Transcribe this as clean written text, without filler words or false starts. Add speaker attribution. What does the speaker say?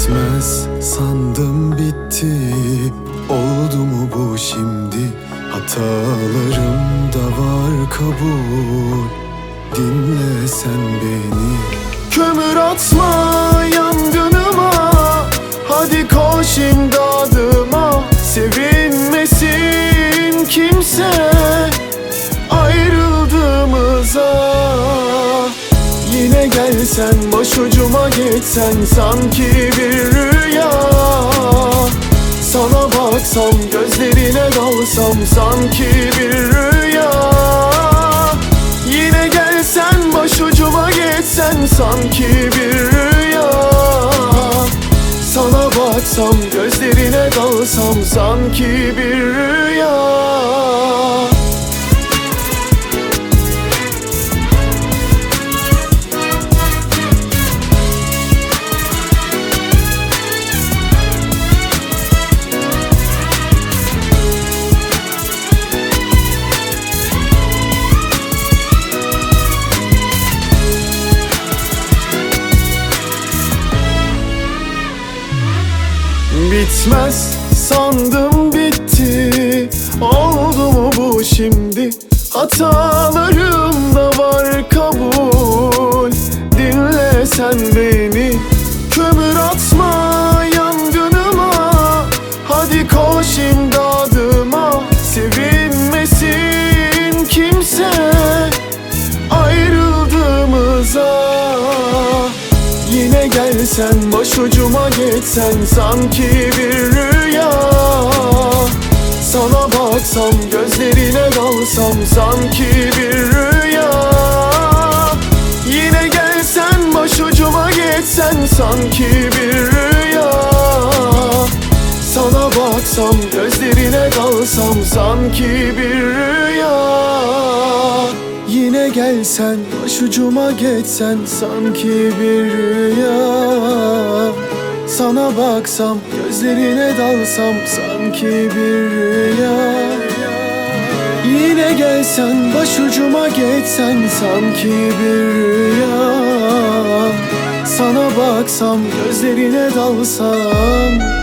Speaker 1: Bitmez sandım bitti. Oldu mu bu şimdi? Hatalarım da var, kabul. Dinle sen beni. Kömür atma yangınıma, hadi koş imdadıma. Sevinmesin kimse ayrıldığımıza. Yine gelsen, başucuma geçsen, sanki bir rüya. Sana baksam, gözlerine dalsam, sanki bir rüya. Yine gelsen, başucuma geçsen, sanki bir rüya. Sana baksam, gözlerine dalsam, sanki bir rüya. Bitmez sandım bitti. Oldu mu bu şimdi? Hatalarım da var, kabul. Dinle sen beni. Kömür atma yangınıma, hadi koş imdadıma. Sevinmesin kimse ayrıldığımıza. Yine gelsen, başucuma geçsen, sanki bir rüya. Sana baksam, gözlerine dalsam, sanki bir rüya. Yine gelsen, başucuma geçsen, sanki bir rüya. Sana baksam, gözlerine dalsam, sanki bir rüya. Yine gelsen, başucuma geçsen, sanki bir rüya. Sana baksam, gözlerine dalsam, sanki bir rüya. Yine gelsen, başucuma geçsen, sanki bir rüya. Sana baksam, gözlerine dalsam,